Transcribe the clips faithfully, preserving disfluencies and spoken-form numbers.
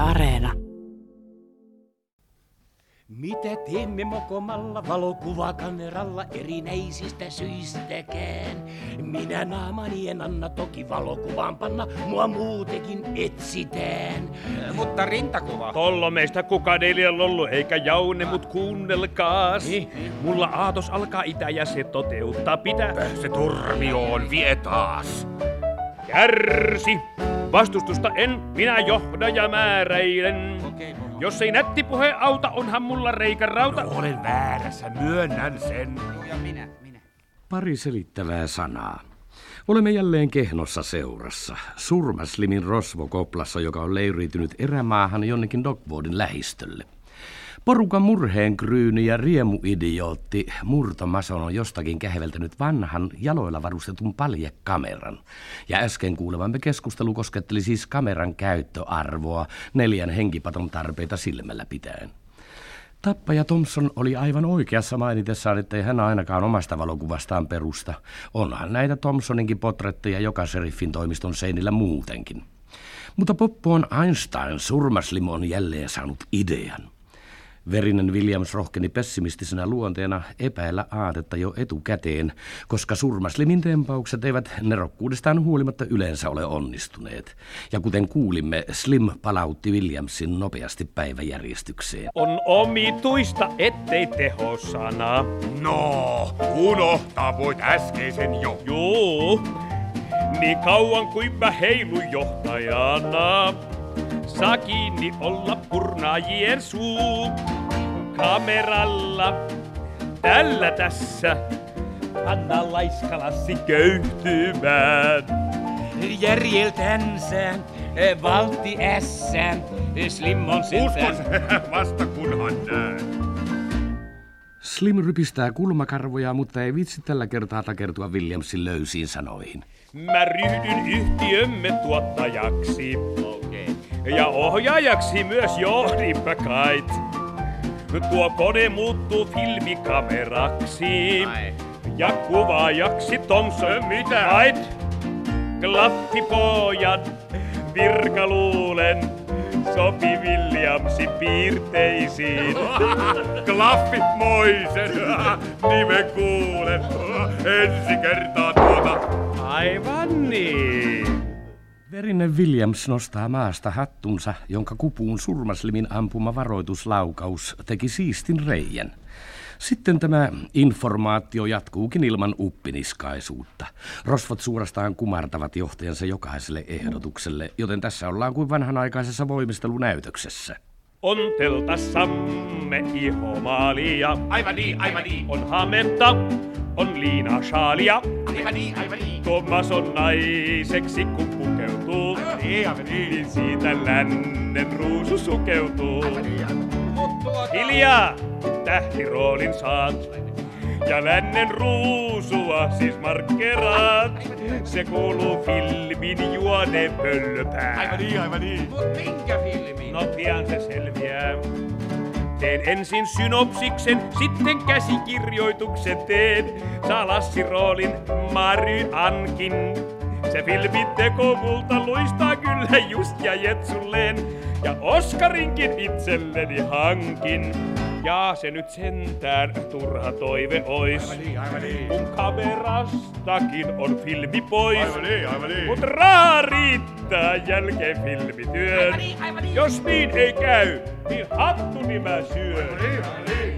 Areena. Mitä teemme mokomalla valokuvakameralla erinäisistä syistäkään? Minä naamani en anna toki valokuvaan panna, mua muutenkin etsitään. Mutta rintakuva. Tollo meistä kukaan ei liian lollu eikä jaune, mut kuunnelkaas. Mulla aatos alkaa itä ja se toteuttaa pitää. Se turmioon vie taas. Kärsi! Vastustusta en, minä johda ja määräilen. Okei, no. Jos ei nätti puhe auta, onhan mulla reikärauta. No, olen väärässä, myönnän sen. Ja minä, minä. Pari selittävää sanaa. Olemme jälleen Kehnossa seurassa. Surmaslimin rosvokoplassa, joka on leiriytynyt erämaahan jonnekin Dogwoodin lähistölle. Porukan murheenkryyni ja riemuidiootti Murto Mason on jostakin käheveltänyt vanhan jaloilla varustetun paljekameran. Ja äsken kuulevamme keskustelu kosketteli siis kameran käyttöarvoa neljän henkipaton tarpeita silmällä pitäen. Tappaja Thompson oli aivan oikeassa mainitessaan, ettei hän ainakaan omasta valokuvastaan perusta. Onhan näitä Thompsoninkin potretteja joka sheriffin toimiston seinillä muutenkin. Mutta Poppoon Einstein Surmaslim on jälleen saanut idean. Verinen Williams rohkeni pessimistisenä luonteena epäillä aatetta jo etukäteen, koska Surmaslimin tempaukset eivät nerokkuudestaan huolimatta yleensä ole onnistuneet. Ja kuten kuulimme, Slim palautti Williamsin nopeasti päiväjärjestykseen. On omituista, ettei tehosana. No, unohtaa voit äskeisen jo. Joo, niin kauan kuin mä heilun johtajana. Saa kiinni olla purnaajien suu. Kameralla, tällä tässä, anna laiskalassi köyhtymään. Järjeltänsä, valtti ässän, Slim on sen. Uskon vasta kunhan näen. Slim rypistää kulmakarvoja, mutta ei vitsi tällä kertaa takertua Williamsin löysiin sanoihin. Mä ryhdyn yhtiömme tuottajaksi. Okei. Ja ohjaajaksi myös johdinpä kait. Tuo kone muuttuu filmikameraksi. Ai. Ja kuvaajaksi Thompson. Mitä? Kait. Klaffipojan virkaluulen sopi Williamsin piirteisiin. Klaffit moisen, nimen kuulen. Ensi kertaa tuota. Aivan niin. Verinen Williams nostaa maasta hattunsa, jonka kupuun Surmaslimin ampuma varoituslaukaus teki siistin reijän. Sitten tämä informaatio jatkuukin ilman uppiniskaisuutta. Rosvot suorastaan kumartavat johtajansa jokaiselle ehdotukselle, joten tässä ollaan kuin vanhanaikaisessa voimistelunäytöksessä. On teltassamme ihomaalia. Aivan niin, aivan niin. On hametta, on liinashaalia. Aivan niin, aivan niin. Thomas on naiseksi kun pukeutuu. Aivan niin, aivan niin. Niin siitä lännen ruusu sukeutuu. Aivan niin, aivan niin. Hiljaa, tähtiroolin saat. Ja lännen ruusua siis markkeraat. Se kuuluu filmin juoneen pöllöpään. Aivan niin, aivan niin. Mut minkä filmi? No pian se selviää. Teen ensin synopsiksen, sitten käsikirjoituksen teen. Saa Lassi-roolin Mary Ankin. Se filminteko multa luistaa kyllä just ja jetsulleen. Ja Oskarinkin itselleni hankin. Ja se nyt sentään turha toive ois. Aivan niin, aivan niin. Kun kamerastakin on filmi pois. Aivan niin, aivan niin. Mut rahaa riittää jälkeen filmityön. Aivan niin, aivan niin. Jos niin ei käy, niin hattuni mä syön. Aivan niin, aivan niin.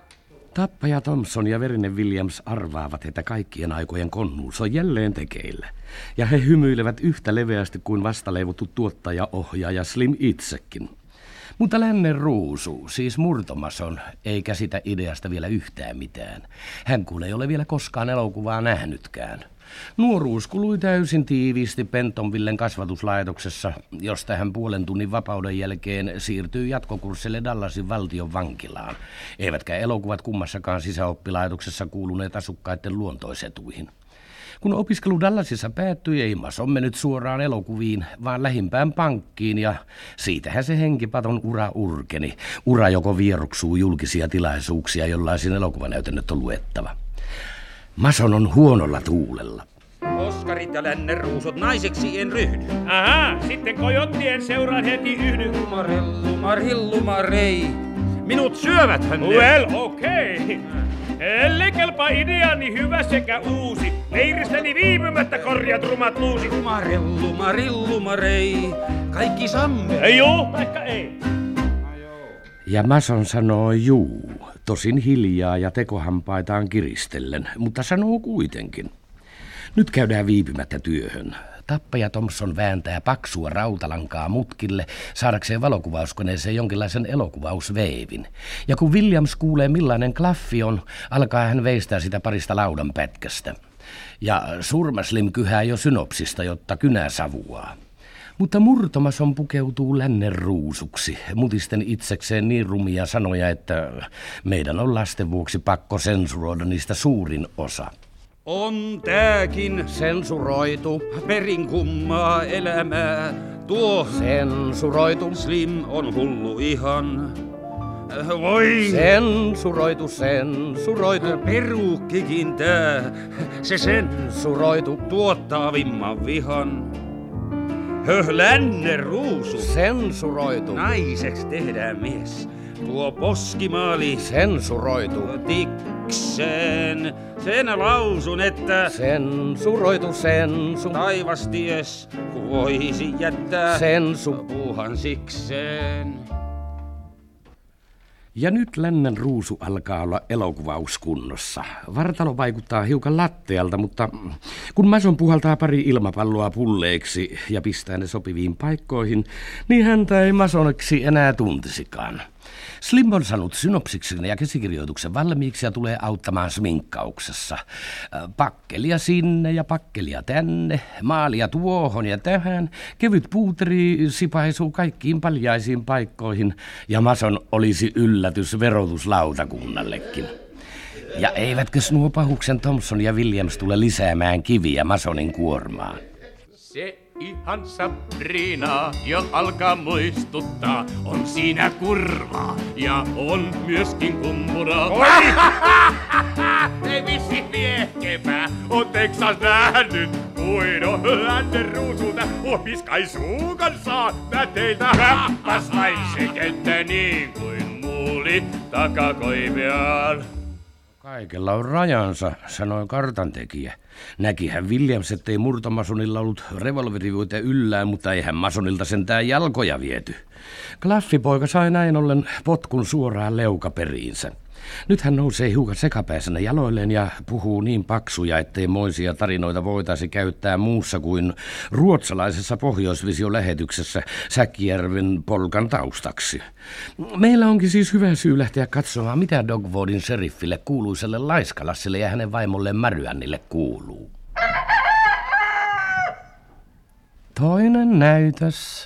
Tappaja Thompson ja Verinen Williams arvaavat, että kaikkien aikojen konnuus on jälleen tekeillä. Ja he hymyilevät yhtä leveästi kuin vastaleivottu tuottaja-ohjaaja Slim itsekin. Mutta lännen ruusu, siis Murto Mason, ei käsitä ideasta vielä yhtään mitään. Hän kun ei ole vielä koskaan elokuvaa nähnytkään. Nuoruus kului täysin tiiviisti Pentonvillen kasvatuslaitoksessa, josta hän puolen tunnin vapauden jälkeen siirtyi jatkokurssille Dallasin valtion vankilaan. Eivätkä elokuvat kummassakaan sisäoppilaitoksessa kuuluneet asukkaiden luontoisetuihin. Kun opiskelu Dallasissa päättyi, ei Mason mennyt suoraan elokuviin, vaan lähimpään pankkiin, ja siitähän se henkipaton ura urkeni. Ura, joko vieroksuu julkisia tilaisuuksia, jollaisin elokuvanäytännöt on luettava. Mason on huonolla tuulella. Jos oskarit ja lännen ruusut, naiseksi en ryhdy. Aha, sitten kojottien seuraan heti yhdy. Lumarellumarei, minut syöväthän ne. Well, okei. Okay. Ellei kelpaa ideani hyvä sekä uusi, leiristäni viipymättä korjat rumat luusi. Lumarellumarei, kaikki samme. Ei oo, vaikka ei. Ja Mason sanoo juu, tosin hiljaa ja tekohampaitaan kiristellen, mutta sanoo kuitenkin. Nyt käydään viipymättä työhön. Tappaja Thompson vääntää paksua rautalankaa mutkille saadakseen valokuvauskoneeseen jonkinlaisen elokuvausveivin. Ja kun Williams kuulee millainen klaffi on, alkaa hän veistää sitä parista laudan pätkästä. Ja Surmaslim kyhää jo synopsista, jotta kynä savuaa. Mutta Murtomason pukeutuu lännen ruusuksi, mutisten itsekseen niin rumia sanoja, että meidän on lasten vuoksi pakko sensuroida niistä suurin osa. On tääkin Sensuroitu. perin kummaa elämää. Tuo Sensuroitu. Slim on hullu ihan. Voi! Sensuroitu, sensuroitu. Peruukkikin tää, se sen Sensuroitu. tuottaa vimman vihan. Höh, lännen ruusu. Sensuroitu. Naiseks tehdään mies. Tuo poskimaali Sensuroitu. tikseen. Sen lausun, että Sensuroitu, sensu. taivas ties, kun voisi jättää Sensu. puuhan sikseen. Ja nyt lännen ruusu alkaa olla elokuvauskunnossa. Vartalo vaikuttaa hiukan lattealta, mutta kun Mason puhaltaa pari ilmapalloa pulleiksi ja pistää ne sopiviin paikkoihin, niin häntä ei Masoneksi enää tuntisikaan. Slim on saanut synopsiksen ja käsikirjoituksen valmiiksi ja tulee auttamaan sminkkauksessa. Pakkelia sinne ja pakkelia tänne, maalia tuohon ja tähän, kevyt puuteri sipaisuu kaikkiin paljaisiin paikkoihin ja Mason olisi yllätys verotuslautakunnallekin. Ja eivätkö nuo pahuksen Thompson ja Williams tule lisäämään kiviä Masonin kuormaan? Se ihan Sabrina jo alkaa muistuttaa. On siinä kurvaa ja on myöskin kummuraa. Ei vissi viehkepää, on Texas nähnyt kuido lännen ruusulta. Huomiskai suun kanssaan mä teiltä rappas naisen kenttä niin kuin muuli takakoipeaan. Kaikella on rajansa, sanoi kartantekijä. Näkihän Williams, ettei Murtomasonilla ollut revolverivuita yllään, mutta eihän Masonilta sentään jalkoja viety. Klaffipoika sai näin ollen potkun suoraan leukaperiinsä. Nyt hän nousee hiukan sekapäisenä jaloilleen ja puhuu niin paksuja, ettei moisia tarinoita voitaisi käyttää muussa kuin ruotsalaisessa Pohjoisvisio-lähetyksessä Säkkijärven polkan taustaksi. Meillä onkin siis hyvä syy lähteä katsomaan, mitä Dogwoodin sheriffille kuuluiselle Laiskalassille ja hänen vaimolleen Maryannille kuuluu. Toinen näytös.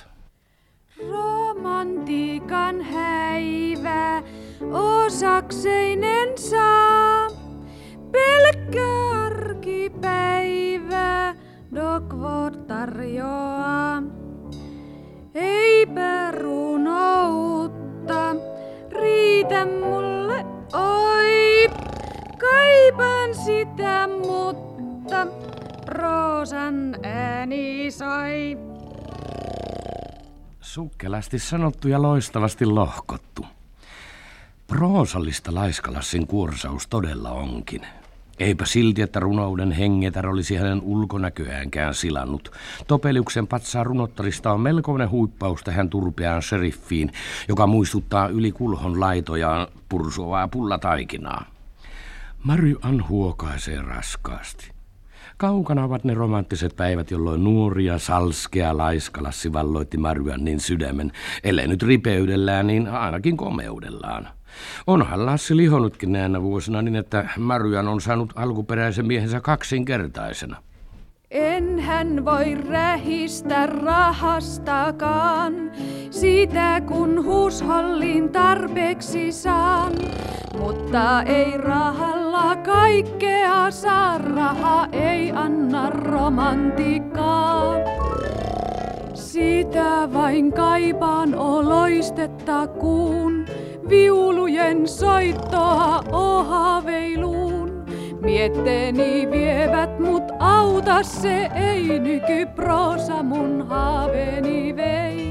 Romantiikan häivä osakseinen saa. Pelkkä arkipäivä Dogwood tarjoaa. Ei perunoutta riitä mulle, oi. Kaipaan sitä, mutta proosan ääni soi. Sukkelasti sanottu ja loistavasti lohkottu. Proosallista Laiskalassin kuorsaus todella onkin. Eipä silti, että runouden hengetär olisi hänen ulkonäköäänkään silannut. Topeliuksen patsaan runottarista on melkoinen huippaus tähän turpeaan sheriffiin, joka muistuttaa yli kulhon laitojaan pursuavaa pullataikinaa. Mary Ann huokaisee raskaasti. Kaukana ovat ne romanttiset päivät, jolloin nuoria salskea Laiskalassi valloitti Mary Annin sydämen, ellei nyt ripeydellään, niin ainakin komeudellaan. Onhan Lassi lihonnutkin näinä vuosina niin, että Mary Ann on saanut alkuperäisen miehensä kaksinkertaisena. Enhän voi rähistä rahastakaan, sitä kun huushollin tarpeeksi saan. Mutta ei rahalla kaikkea saa, raha ei anna romantiikkaa. Sitä vain kaipaan oloistetta kuun, viulujen soittoa ohaveiluun. Mietteeni vievät, mut auta se ei, nykyproosa mun haaveeni vei.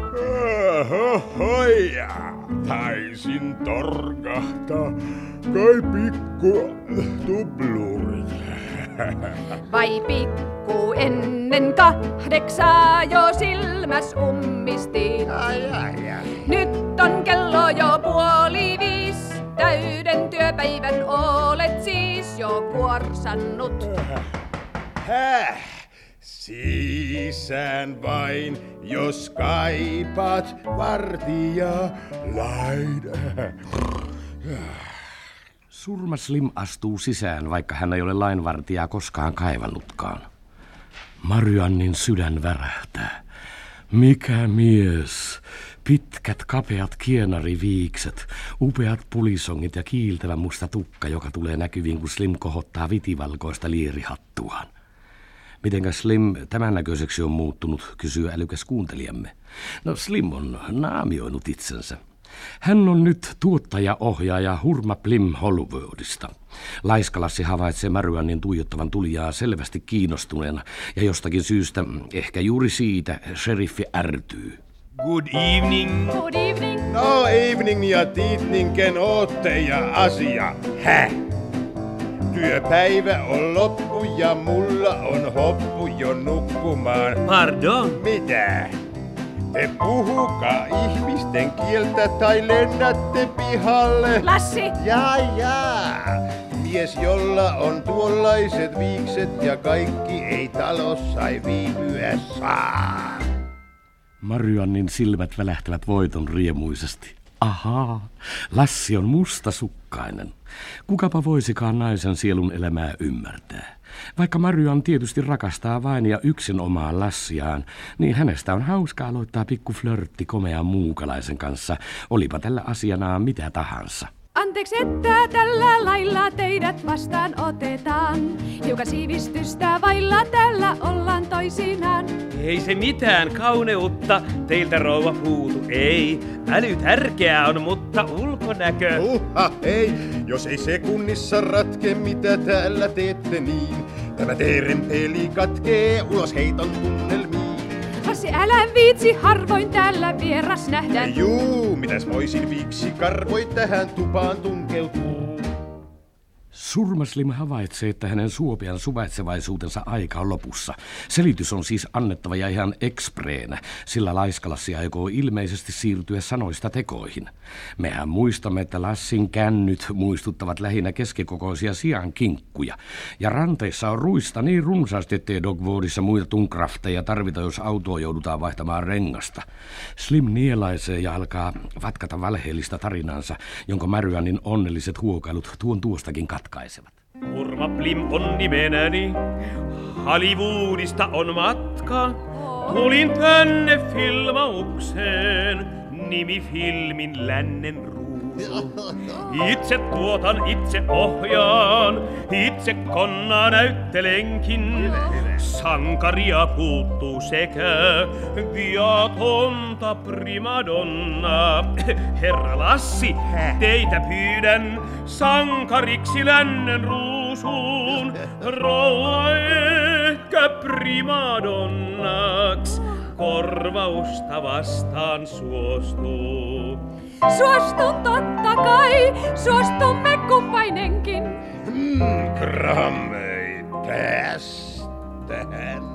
Hoja, taisin torkahtaa, kai pikku tuplurit. Vai pikku ennen kahdeksaa jo silmäs ummistin. Ai, ai, ai. Nyt on kello jo puoli viis, täyden työpäivän olet siis jo kuorsannut. Häh? Sisään vain, jos kaipaat vartijaa laida. Surma Slim astuu sisään, vaikka hän ei ole lainvartijaa koskaan kaivannutkaan. Mariannin sydän värähtää. Mikä mies! Pitkät, kapeat kienariviikset, upeat pulisongit ja kiiltävä musta tukka, joka tulee näkyviin, kun Slim kohottaa vitivalkoista liirihattuaan. Mitenkä Slim tämän näköiseksi on muuttunut, kysyy älykäs kuuntelijamme. No Slim on naamioinut itsensä. Hän on nyt tuottaja-ohjaaja Hurma Blim Hollywoodista. Laiskalassi havaitsee Mariannin tuijottavan tulijaa selvästi kiinnostuneena ja jostakin syystä, ehkä juuri siitä, sheriffi ärtyy. Good evening. Good evening. No evening ja tiitninken ootte ja asia. Häh? Työpäivä on loppu ja mulla on hoppu jo nukkumaan. Pardon. Mitä? Te puhukaa ihmisten kieltä tai lennätte pihalle. Lassi! Jaa, jaa. Mies, jolla on tuollaiset viikset ja kaikki ei talossa ei viipyä saa. Mariannin silmät välähtävät voiton riemuisesti. Ahaa, Lassi on mustasukkainen. Kukapa voisikaan naisen sielun elämää ymmärtää. Vaikka Marian tietysti rakastaa vain ja yksin omaa Lassiaan, niin hänestä on hauska aloittaa pikku flörtti komean muukalaisen kanssa, olipa tällä asianaan mitä tahansa. Anteeksi, että tällä lailla teidät vastaan otetaan. Hiukan siivistystä vailla tällä ollaan toisinaan. Ei se mitään kauneutta teiltä rouva puutu, ei. Äly tärkeää on, mutta ulkonäkö... Uha, ei, jos ei sekunnissa ratke mitä täällä teette niin. Tämä teidän peli katkee ulos heiton tunnelmiin. Lassi, älä viitsi, harvoin täällä vieras nähdä. Juu, mitäs voisin viiksi karvoin tähän tupaan tunkeutuu. Surma Slim havaitsee, että hänen suopean suvaitsevaisuutensa aika on lopussa. Selitys on siis annettava ja ihan ekspreenä, sillä Laiskalassi aikoo ilmeisesti siirtyä sanoista tekoihin. Mehän muistamme, että Lassin kännyt muistuttavat lähinnä keskikokoisia siankinkkuja. Ja ranteissa on ruista niin runsaasti, ettei Dogwoodissa muita tunkrafteja tarvita, jos autoa joudutaan vaihtamaan rengasta. Slim nielaisee ja alkaa vatkata valheellista tarinansa, jonka Mariannin onnelliset huokailut tuon tuostakin katkaisevat. Hurma Blim on nimenäni, Hollywoodista on matka. Tulin tänne filmaukseen, nimi filmin lännen ruusu. Itse tuotan, itse ohjaan, itse konnaa näyttelenkin. Sankaria puuttuu sekä viatonta primadonna. Herra Lassi, teitä pyydän sankariksi lännen ruusuun. Rouva ehkä primadonnaks, korvausta vastaan suostuu. Suostun totta kai, suostumme kumpainenkin. Hmm, Grammei, tästähän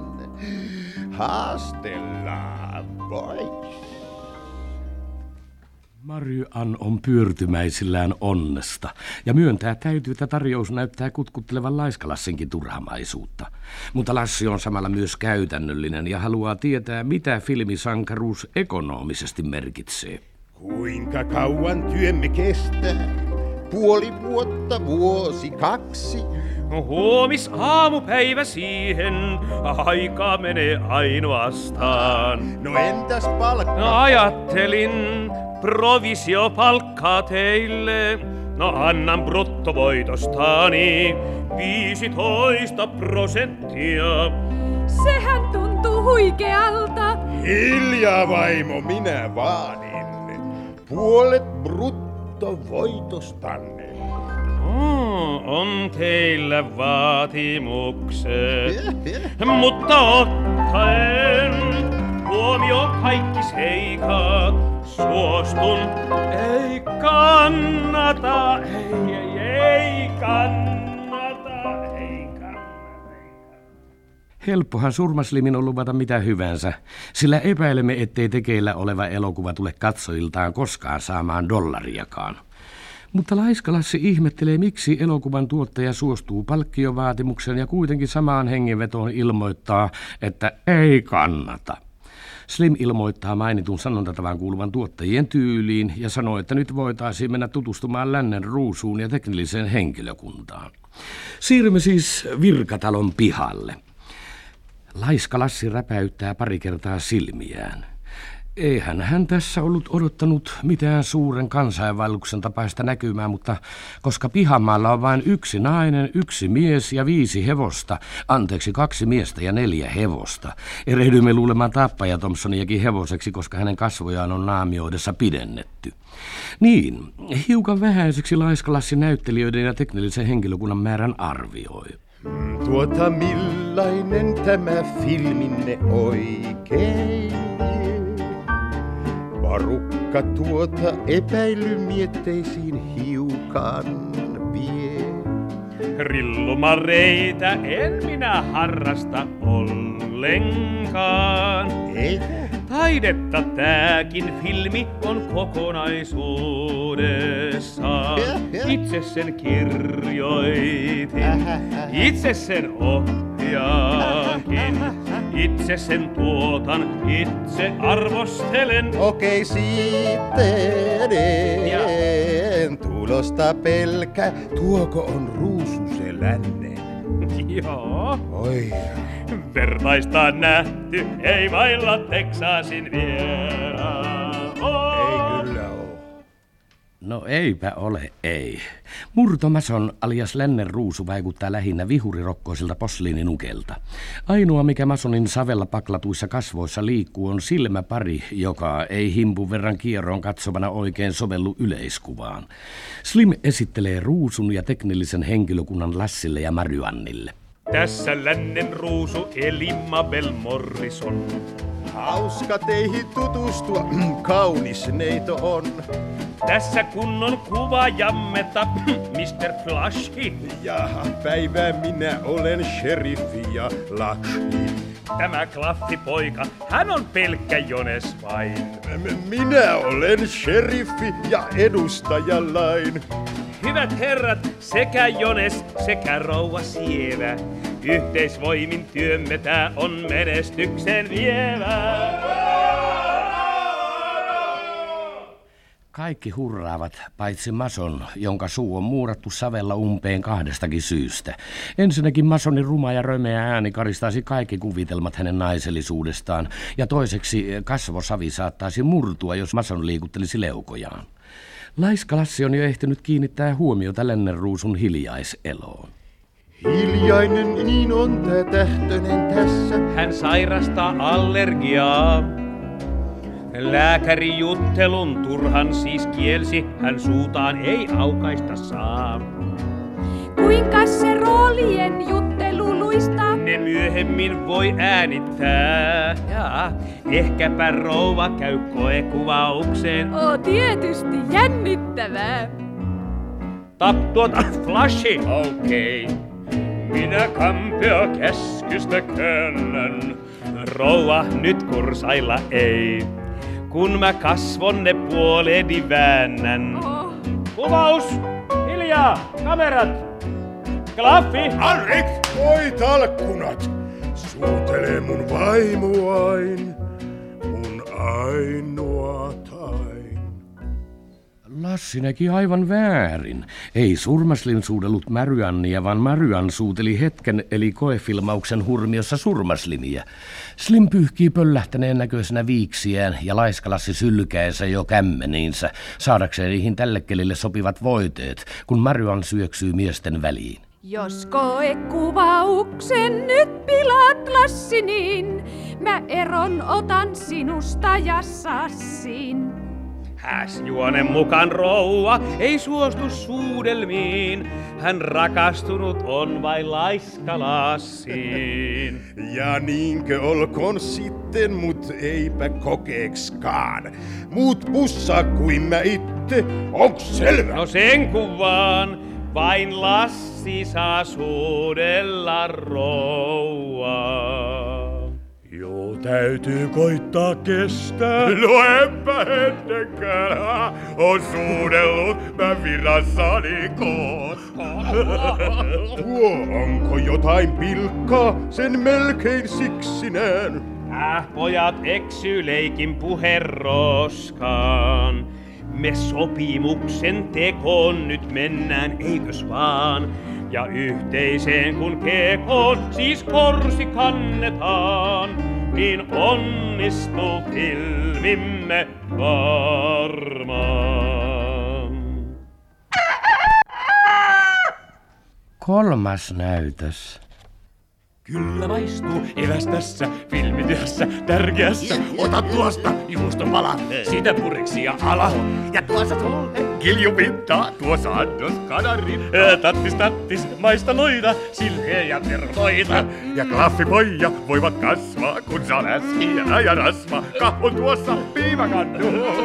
haastellaan pois. Marian on pyörtymäisillään onnesta ja myöntää täytyy, että tarjous näyttää kutkuttelevan Laiskalassinkin turhamaisuutta. Mutta Lassi on samalla myös käytännöllinen ja haluaa tietää, mitä filmisankaruus ekonomisesti merkitsee. Kuinka kauan työmme kestää? Puoli vuotta, vuosi, kaksi. Huomis aamupäivä siihen, aikaa menee ainoastaan. No entäs palkka? No ajattelin provisiopalkkaa teille, no annan bruttovoitostani viisitoista prosenttia. Sehän tuntuu huikealta. Hiljaa vaimo, minä vaadin. Puolet bruttovoitostanne. Oh, on teillä vaatimukset, mutta ottaen huomioon kaikki seikat, suostun, ei kannata, ei, ei, ei kannata, ei kannata, ei kannata. Helppohan Surmaslimin on luvata mitä hyvänsä, sillä epäilemme, ettei tekeillä oleva elokuva tule katsojiltaan koskaan saamaan dollariakaan. Mutta Laiskalassi ihmettelee, miksi elokuvan tuottaja suostuu palkkiovaatimukseen ja kuitenkin samaan hengenvetoon ilmoittaa, että ei kannata. Slim ilmoittaa mainitun sanontavan kuuluvan tuottajien tyyliin ja sanoo, että nyt voitaisiin mennä tutustumaan Lännen ruusuun ja teknilliseen henkilökuntaan. Siirrymme siis virkatalon pihalle. Laiskalassi räpäyttää pari kertaa silmiään. Eihän hän tässä ollut odottanut mitään suuren kansainvaelluksen tapaista näkymää, mutta koska pihamaalla on vain yksi nainen, yksi mies ja viisi hevosta, anteeksi kaksi miestä ja neljä hevosta, erehdymme luulemaan Tappaja Thompsoniakin hevoseksi, koska hänen kasvojaan on naamioidessa pidennetty. Niin, hiukan vähäiseksi Laiskalassi näyttelijöiden ja teknillisen henkilökunnan määrän arvioi. Tuota millainen tämä filminne oikein? Porukka tuota epäilymietteisiin hiukan vie. Rillumareita en minä harrasta ollenkaan. Ei. Taidetta tääkin filmi on kokonaisuudessaan. Itse sen kirjoitin, itse sen ohjaankin. Itse sen tuotan, itse arvostelen. Okei, sitten en tulosta pelkää. Tuoko on ruusu se lännen? Joo. Oi. Vertaista nähty, ei vailla Teksasin vieraan. Ei kyllä oo. No eipä ole, ei. Murtomason alias Lännen ruusu vaikuttaa lähinnä vihurirokkoisilta posliininukelta. Ainoa, mikä masonin savella paklatuissa kasvoissa liikkuu, on silmäpari, joka ei himpun verran kierroon katsovana oikein sovellu yleiskuvaan. Slim esittelee ruusun ja teknillisen henkilökunnan Lassille ja Mariannille. Tässä Lännen ruusu eli Mabel Morrison. Hauska teihin tutustua, kaunis neito on. Tässä kunnon kuvaajammeta, mister Flashy. Jaha, päivää minä olen sheriffi ja Lakshmi. Tämä klaffipoika, hän on pelkkä Jones vain. Minä olen sheriffi ja edustajalain. Hyvät herrat, sekä Jones sekä rouva Sievä. Yhteisvoimin työmme tää on menestyksen vievä. Kaikki hurraavat, paitsi Mason, jonka suu on muurattu savella umpeen kahdestakin syystä. Ensinnäkin Masonin ruma ja römeä ääni karistaisi kaikki kuvitelmat hänen naisellisuudestaan, ja toiseksi kasvosavi saattaisi murtua, jos Mason liikuttelisi leukojaan. Laiskalassi on jo ehtinyt kiinnittää huomiota Lännen ruusun hiljaiseloon. Hiljainen niin on tää tähtönen tässä. Hän sairastaa allergiaa. Lääkäri juttelun turhan siis kielsi, hän suutaan ei aukaista saa. Kuinka se roolien juttelu luistaa? Ne myöhemmin voi äänittää. Ja ehkäpä rouva käy koekuvaukseen. Oo, tietysti jännittävää. Tap tuota Flashy, okei. Okay. Minä kampea käskystä käännän. Rouva nyt kursailla ei. Kun mä kasvonne puoleeni väännän. Oh. Kuvaus! Hiljaa! Kamerat! Klaffi! Henrik! Oi talkkunat! Suutelee mun vaimuain, mun ainoa tain. Lassi näki aivan väärin. Ei Surmaslin suudellut Mariannia, vaan Marian suuteli hetken eli koefilmauksen hurmiossa Surmaslimia. Slim pyyhkii pöllähtäneen näköisenä viiksiään ja Laiskalassi sylkäensä jo kämmeniinsä, saadakseen niihin tälle kelille sopivat voiteet, kun Marian syöksyy miesten väliin. Jos koekuvauksen nyt pilaat, Lassi, niin mä eron otan sinusta ja Sassin. Häsjuonen mukaan rouva ei suostu suudelmiin. Hän rakastunut on vain Laiskalassiin. Ja niinkö olkoon sitten, mut eipä kokeekskaan. Muut pussaa kuin mä itse, onks selvä? No sen kuvaan, vain Lassi saa suudella rouvaa. Joo, täytyy koittaa kestää. No enpä ennenkään on suudellut mä virassani koskaan. Tuo onko jotain pilkkaa, sen melkein siksineen. Äh, pojat eksy leikin puheroskaan. Me sopimuksen tekoon nyt mennään, eikös vaan? Ja yhteiseen kun kekoon siis korsi kannetaan, niin onnistuu filmimme varmaan. Kolmas näytös. Kyllä maistuu eväs tässä filmityössä tärkeässä. Ota tuosta juustopala, sitä pureksia ala. Ja tuossa tuolle kiljupintaa, tuossa annos kanarinta. Tattis tattis, maista noita, silheä ja tervoita. Ja klaffipoija voivat kasvaa, kun saa läskiä ja rasva. Kahvon tuossa piimakannu.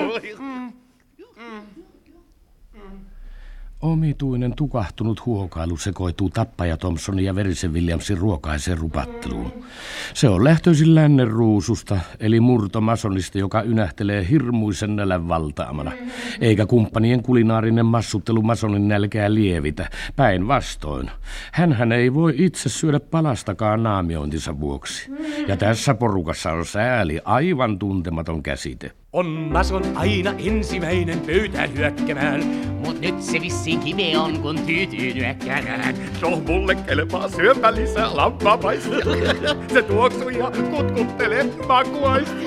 Omituinen tukahtunut huokailu sekoituu tappaja Thompsonin ja Verisen Williamsin ruokaiseen rupatteluun. Se on lähtöisin lännen ruususta, eli murtomasonista, joka ynähtelee hirmuisen nälän valtaamana. Eikä kumppanien kulinaarinen massuttelu masonin nälkää lievitä, päinvastoin. Hänhän ei voi itse syödä palastakaan naamiointinsa vuoksi. Ja tässä porukassa on sääli, aivan tuntematon käsite. On mason aina ensimmäinen pöytään hyökkäämään, mut nyt se vissiin kive on, kun tyytyy nyökkäämään. No mulle kelpaa syöpä lisää lampaapaistia. Se tuoksuu ja kutkuttelee makuaistia.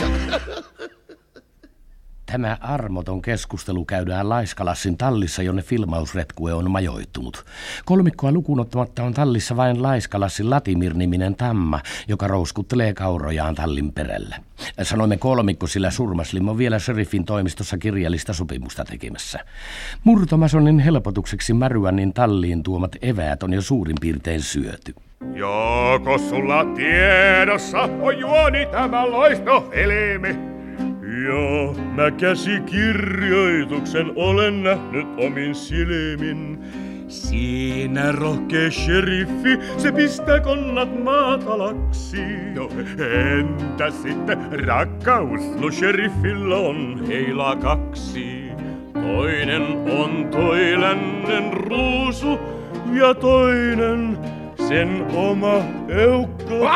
Tämä armoton keskustelu käydään Laiskalassin tallissa, jonne filmausretkue on majoittunut. Kolmikkoa lukuun ottamatta on tallissa vain Laiskalassin Latimir-niminen tamma, joka rouskuttelee kaurojaan tallin perällä. Sanoimme kolmikko, sillä Surmaslim on vielä sheriffin toimistossa kirjallista sopimusta tekemässä. Murtomasonin helpotukseksi Maryannin talliin tuomat eväät on jo suurin piirtein syöty. Joko sulla tiedossa on juoni tämä loistoelimi? Joo, mä käsikirjoituksen olen nähnyt omin silmin. Siinä rohkea sheriffi, se pistää konnat maatalaksi. No, entä sitten rakkaus? No sheriffillä on heilaa kaksi. Toinen on toi lännen ruusu ja toinen sen oma eukko.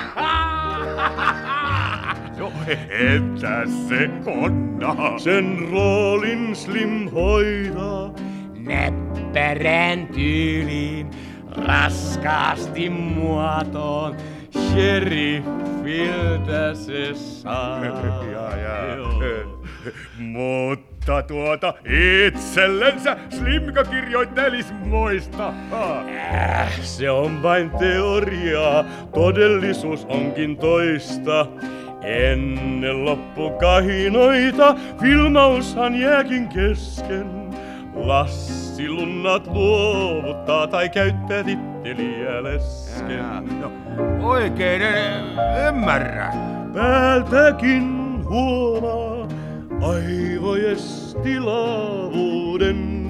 No, entä se konna? Sen roolin Slim hoitaa. Näppärän tyyliin, raskaasti muotoon. Sheriffiltä se saa. Ja, ja. Mutta tuota itsellensä Slimka kirjoittelis moista. Äh, se on vain teoriaa, todellisuus onkin toista. Ennen loppukahinoita filmaushan jääkin kesken. Lassi lunnat luovuttaa tai käyttää titteliä lesken. No, oikein en ymmärrä. Päältäkin huomaa aivojesti laavuuden.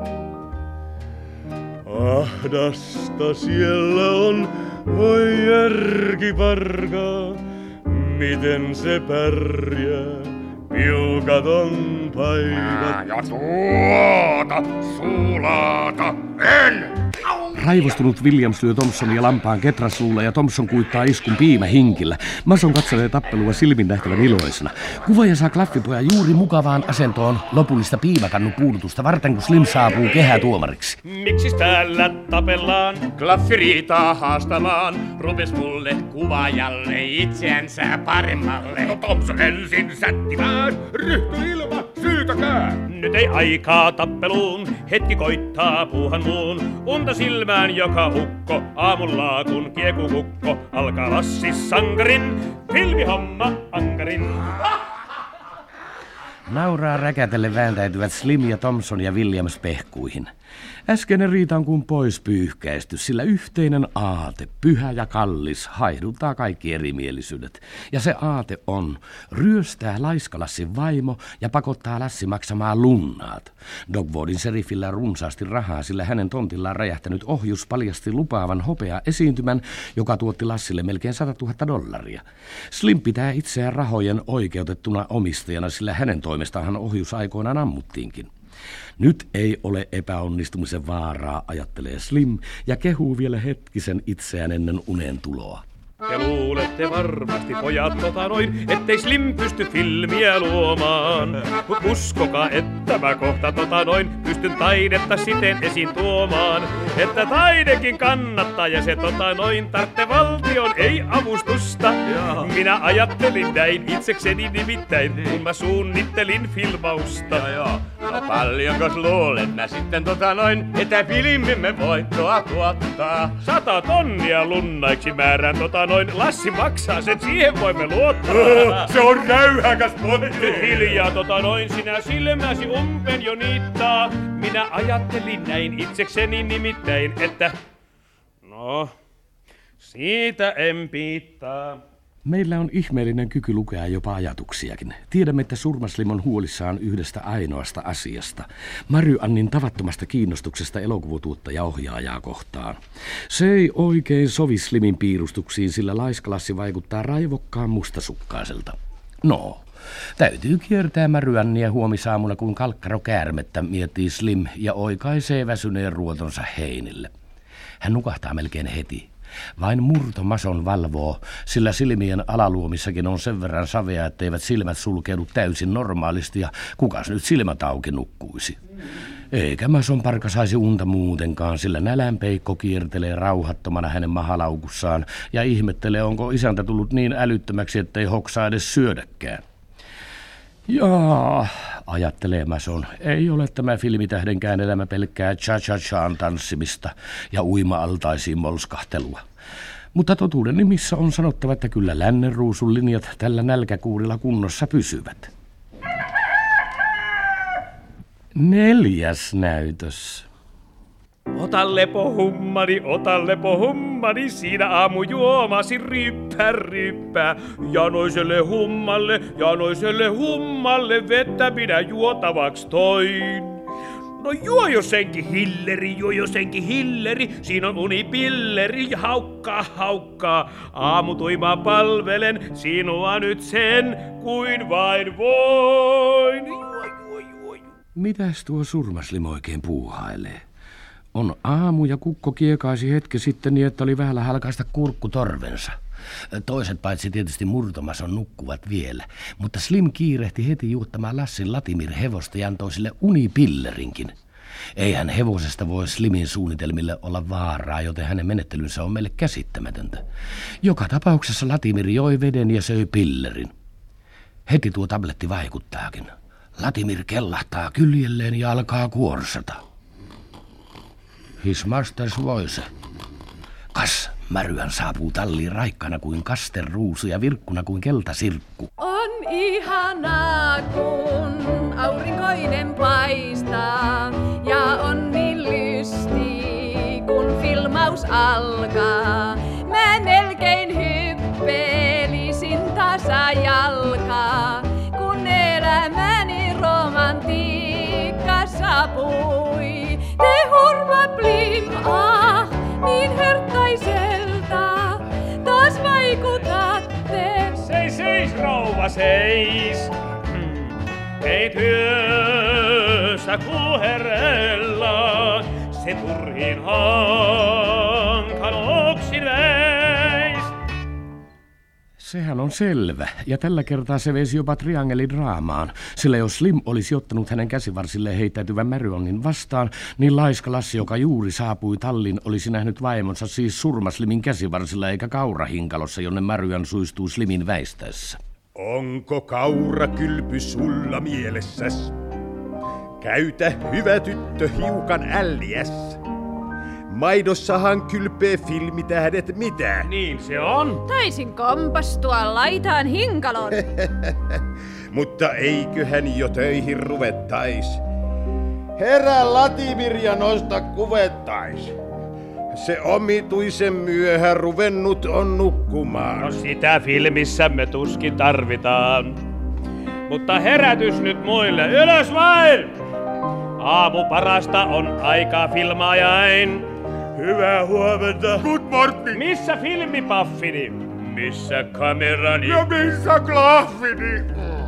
Ahdasta siellä on, voi järkiparkaa. Miten se pärjää, pilkaton paikat. Ja tuota, sulata en! Raivostunut Williams lyö Thompsonia lampaan ketrasuulla ja Thompson kuittaa iskun piimähinkillä. Mason katselee tappelua silmin nähtävän iloisena. Kuvaaja saa klaffipoja juuri mukavaan asentoon lopullista piimakannun puudutusta varten, kun Slim saapuu kehätuomariksi. Miksis täällä tapellaan? Klaffiriitaa haastamaan. Rupes mulle kuvaajalle itseänsä paremmalle. No Thompson ensin sättimään, ryhtyi ilman syytäkään. Nyt ei aikaa tappeluun, hetki koittaa puuhan muun. Unta silmään joka ukko, aamulla kun kiekukukko. Alkaa Lassi sankarin, filmihomma ankarin. Nauraa räkätelle vääntäytyvät Slim ja Thompson ja Williams pehkuihin. Äskeinen riita on kuin pois pyyhkäisty, sillä yhteinen aate, pyhä ja kallis, haiduttaa kaikki erimielisyydet. Ja se aate on, ryöstää laiskalassin vaimo ja pakottaa Lassi maksamaan lunnaat. Dogwoodin serifillä on runsaasti rahaa, sillä hänen tontillaan räjähtänyt ohjus paljasti lupaavan hopea esiintymän, joka tuotti Lassille melkein sata tuhatta dollaria. Slim pitää itseään rahojen oikeutettuna omistajana, sillä hänen toimestaan ohjus aikoinaan ammuttiinkin. Nyt ei ole epäonnistumisen vaaraa, ajattelee Slim ja kehuu vielä hetkisen itseään ennen unen tuloa. Te luulette varmasti, pojat, tota noin, ettei Slim pysty filmiä luomaan. Mut uskokaa, että mä kohta tota noin pystyn taidetta siten esiin tuomaan. Että taidekin kannattaa ja se tota noin tartte valtion ei avustusta. Jaa. Minä ajattelin näin itsekseni nimittäin, niin. kun mä suunnittelin filmausta. Jaa, jaa. No paljonkos luulet mä sitten tota noin, että filmimme voittoa tuottaa? Sata tonnia lunnaiksi määrään tota noin, Lassi maksaa sen, siihen voimme luottaa. Se on räyhäkäs poika. Hiljaa tota noin, sinä silmäsi umpen jo niittaa. Minä ajattelin näin itsekseni nimittäin, että no, siitä en piittaa. Meillä on ihmeellinen kyky lukea jopa ajatuksiakin. Tiedämme, että Surmaslim on huolissaan yhdestä ainoasta asiasta. Mary Annin tavattomasta kiinnostuksesta elokuvatuottaja-ohjaajaa kohtaan. Se ei oikein sovi Slimin piirustuksiin, sillä laiskalassi vaikuttaa raivokkaan mustasukkaiselta. No, täytyy kiertää Mary Annia huomisaamuna kuin kalkkaro käärmettä, miettii Slim ja oikaisee väsyneen ruotonsa heinille. Hän nukahtaa melkein heti. Vain murtomason valvoo, sillä silmien alaluomissakin on sen verran savea, etteivät silmät sulkeudu täysin normaalisti ja kukas nyt silmät auki nukkuisi. Eikä mason parka saisi unta muutenkaan, sillä nälänpeikko kiertelee rauhattomana hänen mahalaukussaan ja ihmettelee, onko isäntä tullut niin älyttömäksi, ettei hoksaa edes syödäkään. Jaa, ajattelee Mason, ei ole tämä filmitähdenkään elämä pelkkää cha-cha-chaan tanssimista ja uima-altaisiin molskahtelua. Mutta totuuden nimissä on sanottava, että kyllä lännen ruusun linjat tällä nälkäkuurilla kunnossa pysyvät. Neljäs näytös. Ota lepo hummani, ota lepo hummani, siinä aamujuomasi ryppää ryppää. Janoiselle hummalle, janoiselle hummalle, vettä minä juotavaks toin. No juo jo senkin hilleri, juo jo senkin hilleri, siinä on unipilleri, haukkaa, haukkaa. Aamutuimaa palvelen sinua nyt sen, kuin vain voin. Juo, juo, juo, juo. Mitäs tuo Surmaslim oikein puuhailee? On aamu ja kukko kiekaisi hetki sitten niin, että oli vähällä halkaista kurkkutorvensa. Toiset paitsi tietysti murtomason nukkuvat vielä, mutta Slim kiirehti heti juottamaan Lassin Latimir hevosta ja antoi sille unipillerinkin. Eihän hevosesta voi Slimin suunnitelmille olla vaaraa, joten hänen menettelynsä on meille käsittämätöntä. Joka tapauksessa Latimir joi veden ja söi pillerin. Heti tuo tabletti vaikuttaakin. Latimir kellahtaa kyljelleen ja alkaa kuorsata. His master's voice. Kas, Märyan saapuu talliin raikkana kuin kasteruusu ja virkkuna kuin keltasirkku. On ihanaa, kun aurinkoinen paistaa ja on niin lysti, kun filmaus alkaa. Mä melkein hyppelisin tasajalkaa, kun elämäni romantiikka saapui. Te hurma blim, ah, niin hörttäiseltä, taas vaikutatte. Seis, seis, rouva, seis. Ei työssä kuherella, se turhiin hankaluuksiin veis. Sehän on selvä, ja tällä kertaa se veisi jopa triangelidraamaan, sillä jos Slim olisi ottanut hänen käsivarsilleen heittäytyvän Mary Annin vastaan, niin laiska Lassi, joka juuri saapui tallin, olisi nähnyt vaimonsa siis Surmaslimin käsivarsilla eikä kaurahinkalossa, jonne Mary Ann suistuu Slimin väistäessä. Onko kaurakylpy sulla mielessäs? Käytä, hyvä tyttö, hiukan älliäs. Maidossahan kylpee filmitähdet mitä? Niin se on. Taisin kompastua laitaan hinkalon. mutta eiköhän jo töihin ruvettais. Herää Latimir ja nosta kuvettais. Se omituisen myöhä ruvennut on nukkumaan. No sitä filmissämme tuskin tarvitaan. Mutta herätys nyt muille, ylös vain! Aamu parasta on aika filmaajain. Hyvää huomenta. Good morning. Missä filmipaffini? Missä kamerani? Ja missä klaffini?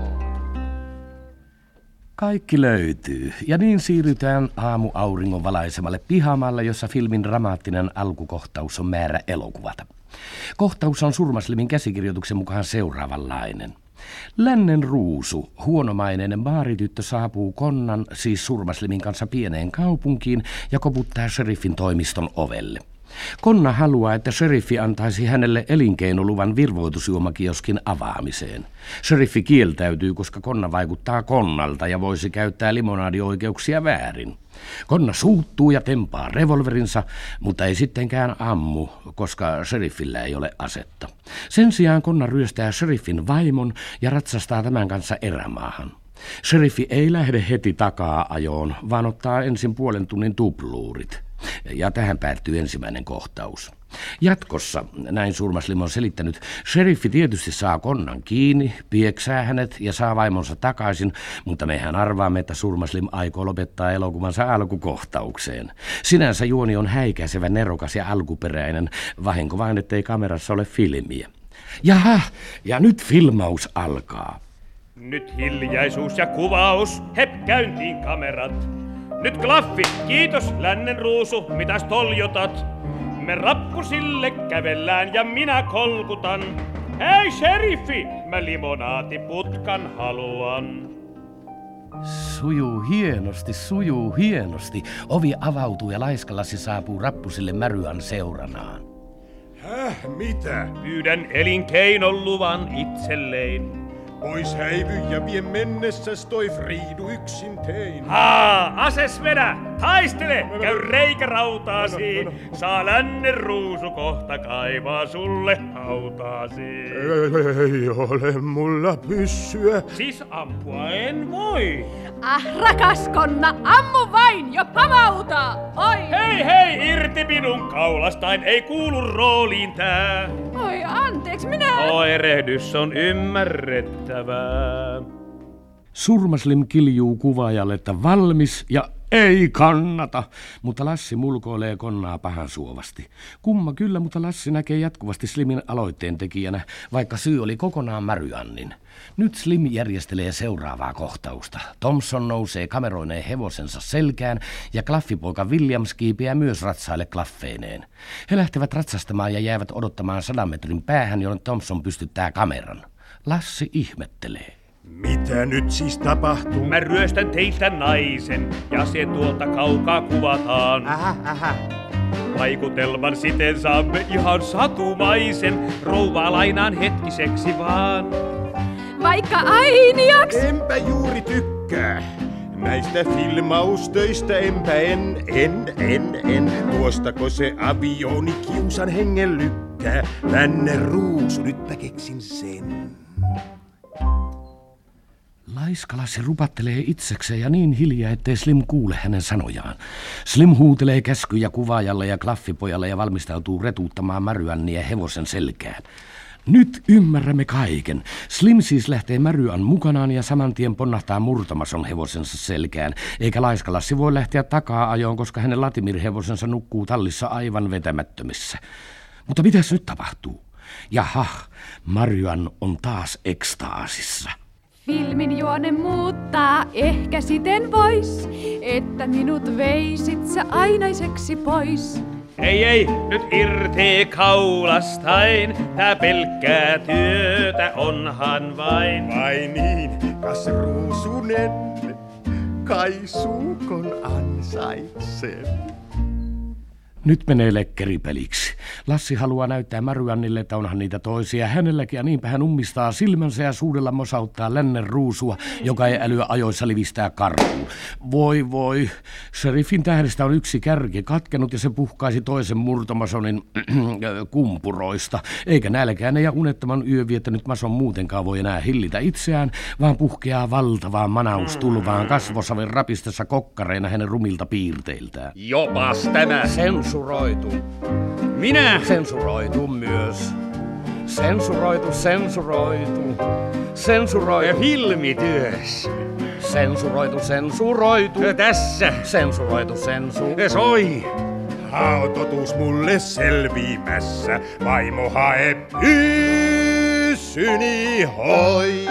Kaikki löytyy, ja niin siirrytään aamuauringon valaisemalle pihamaalle, jossa filmin dramaattinen alkukohtaus on määrä elokuvata. Kohtaus on Surmaslimin käsikirjoituksen mukaan seuraavanlainen. Lännen ruusu, huonomainen baarityttö saapuu Konnan, siis Surmaslimin kanssa pieneen kaupunkiin ja koputtaa sheriffin toimiston ovelle. Konna haluaa, että sheriffi antaisi hänelle elinkeinoluvan virvoitusjuomakioskin avaamiseen. Sheriffi kieltäytyy, koska Konna vaikuttaa Konnalta ja voisi käyttää limonaadioikeuksia väärin. Konna suuttuu ja tempaa revolverinsa, mutta ei sittenkään ammu, koska sheriffillä ei ole asetta. Sen sijaan Konna ryöstää sheriffin vaimon ja ratsastaa tämän kanssa erämaahan. Sheriffi ei lähde heti takaa ajoon, vaan ottaa ensin puolen tunnin tupluurit. Ja tähän päättyy ensimmäinen kohtaus. Jatkossa, näin Surmaslim on selittänyt, sheriffi tietysti saa Konnan kiinni, pieksää hänet ja saa vaimonsa takaisin, mutta mehän arvaamme, että Surmaslim aikoo lopettaa elokuvansa alkukohtaukseen. Sinänsä juoni on häikäisevä, nerokas ja alkuperäinen, vahinko vain, ettei kamerassa ole filmiä. Jaha, ja nyt filmaus alkaa. Nyt hiljaisuus ja kuvaus, hep käyntiin kamerat. Nyt klaffi, kiitos lännen ruusu, mitäs toljotat? Me rappusille kävellään ja minä kolkutan. Hei sheriffi, mä limonaatiputkan haluan. Sujuu hienosti, sujuu hienosti. Ovi avautuu ja laiskalasi saapuu rappusille Maryan seuranaan. Häh, mitä? Pyydän elinkeinon luvan itselleen. Pois häivy ja vie mennessäs toi Friidu yksin tein. Haa, ases vedä! Taistele! Käy reikärautaasi! Saa lännen ruusu kohta kaivaa sulle hautaasi. Ei ole mulla pyssyä. Siis ampua en voi. Ah, rakas Konna, ammu vain jo pamauta! Oi! Hei hei, irti minun kaulastain, ei kuulu rooliin tää. Oi, anteeksi, minä... Oirehdys on ymmärrettävää. Surmaslim kiljuu kuvaajalle, että valmis ja ei kannata, mutta Lassi mulkoilee Konnaa pahan suovasti. Kumma kyllä, mutta Lassi näkee jatkuvasti Slimin aloitteen tekijänä, vaikka syy oli kokonaan Maryannin. Nyt Slim järjestelee seuraavaa kohtausta. Thompson nousee kameroineen hevosensa selkään ja klaffipoika Williams kiipeää myös ratsaille klaffeineen. He lähtevät ratsastamaan ja jäävät odottamaan sadan metrin päähän, jonne Thompson pystyttää kameran. Lassi ihmettelee. Mitä nyt siis tapahtuu? Mä ryöstän teiltä naisen ja se tuolta kaukaa kuvataan. Ähä, ähä. Vaikutelman siten saamme ihan satumaisen, rouvaa lainaan hetkiseksi vaan. Vaikka ainiaks... Enpä juuri tykkää. Näistä filmaustöistä enpä en, en, en, en. Tuostako se avioni kiusan hengen lykkää? Lännen ruusu, nyt mä keksin sen. Laiskalassi rupattelee itsekseen ja niin hiljaa, ettei Slim kuule hänen sanojaan. Slim huutelee käskyjä kuvaajalle ja klaffipojalle ja valmistautuu retuuttamaan Maryannia hevosen selkään. Nyt ymmärrämme kaiken. Slim siis lähtee Maryan mukanaan ja saman tien ponnahtaa murtamason hevosensa selkään, eikä laiskalassi voi lähteä takaa ajoon, koska hänen Latimir-hevosensa nukkuu tallissa aivan vetämättömissä. Mutta mitäs nyt tapahtuu? Jaha, Maryan on taas ekstaasissa. Filmin juone muuttaa ehkä siten vois, että minut veisit sä ainaiseksi pois. Ei, ei, nyt irti kaulastain, tää pelkkää työtä onhan vain. Vai niin, kas ruusunen, kai suukon ansaitsen. Nyt menee lekkeripeliksi. Lassi haluaa näyttää Maryannille, että onhan niitä toisia hänelläkin, ja niinpä hän ummistaa silmänsä ja suudella mosauttaa lännen ruusua, joka ei älyä ajoissa livistää karkuun. Voi voi, sheriffin tähdestä on yksi kärki katkenut ja se puhkaisi toisen murtomasonin kumpuroista. Eikä nälkäinen ja unettoman yö viettänyt mason muutenkaan voi enää hillitä itseään, vaan puhkeaa valtavaan manaustulvaan kasvosaven rapistessa kokkareina hänen rumilta piirteiltään. Jopas tämä. Sensuroitu. Minä? Sensuroitu myös. Sensuroitu, sensuroitu. Sensuroitu. Filmityös. Sensuroitu, sensuroitu. Tässä. Sensuroitu, sensu. Soi. Hautotus mulle selvimässä, vaimo hae pyssyni hoi.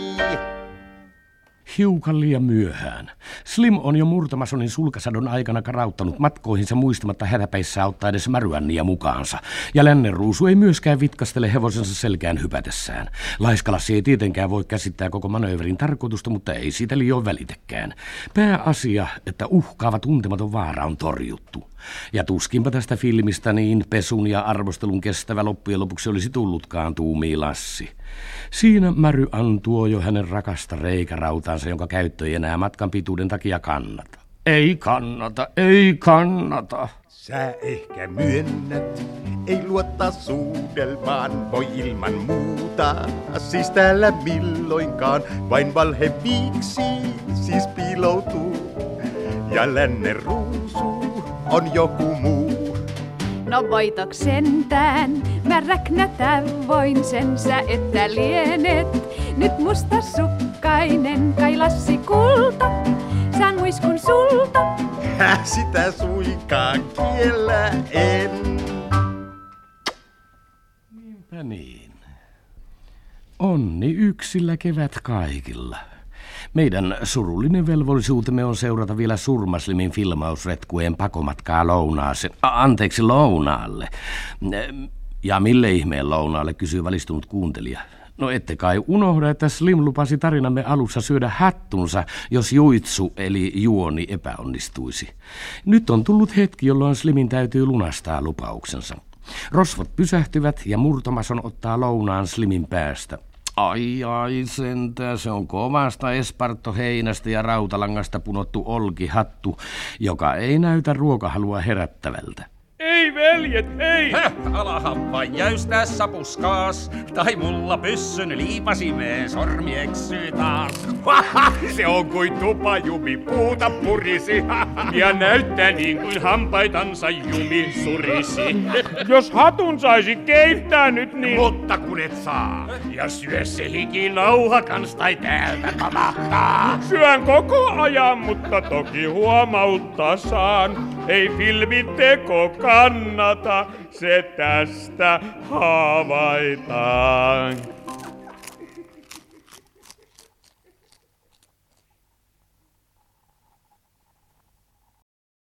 Hiukan liian myöhään. Slim on jo murtomasonin sulkasadon aikana karauttanut matkoihinsa muistamatta hätäpäissä auttaa edes Maryannia mukaansa. Ja lännenruusu ei myöskään vitkastele hevosensa selkään hypätessään. Laiskalassi ei tietenkään voi käsittää koko manööverin tarkoitusta, mutta ei siitä liioin välitäkään. Pääasia, että uhkaava tuntematon vaara on torjuttu. Ja tuskinpa tästä filmistä niin pesun ja arvostelun kestävä loppujen lopuksi olisi tullutkaan, tuumii Lassi. Siinä Maryann tuo jo hänen rakasta reikärautaansa, jonka käyttö ei enää matkan pituuden takia kannata. Ei kannata, ei kannata. Sä ehkä myönnät, ei luottaa suudelmaan, voi ilman muuta. Siis täällä milloinkaan, vain valhe viiksi siis piiloutuu. Ja lännen ruusu on joku muu. No voitoks sentään, mä räknätä voin sen sä, että lienet nyt mustasukkainen, kai Lassi kulta, saan muiskun sulta. Häh, sitä suinkaan kiellä en. Niinpä niin. Onni yksillä, kevät kaikilla. Meidän surullinen velvollisuutemme on seurata vielä Surmaslimin filmausretkujen pakomatkaa lounaaseen. A, anteeksi, lounaalle. Ja mille ihmeen lounaalle, kysyy valistunut kuuntelija. No ette kai unohda, että Slim lupasi tarinamme alussa syödä hattunsa, jos juitsu eli juoni epäonnistuisi. Nyt on tullut hetki, jolloin Slimin täytyy lunastaa lupauksensa. Rosvot pysähtyvät ja murtomason ottaa lounaan Slimin päästä. Ai ai sentään, se on kovasta esparttoheinästä ja rautalangasta punottu olkihattu, joka ei näytä ruokahalua herättävältä. Ei veljet, ei! Höh, alahan vain jäystää sapuskaas, tai mulla pyssyn liipasimeen sormi eksyy taas. Se on kuin tupajumi puuta purisi ja näyttää niin kuin hampaitansa jumi surisi. Jos hatun saisi keittää nyt, niin... Mutta kun et saa, ja syö se hiki nauha kans tai täältä pamahtaa. Syön koko ajan, mutta toki huomauttaa saan. Ei filmiteko kannata, se tästä havaitaan.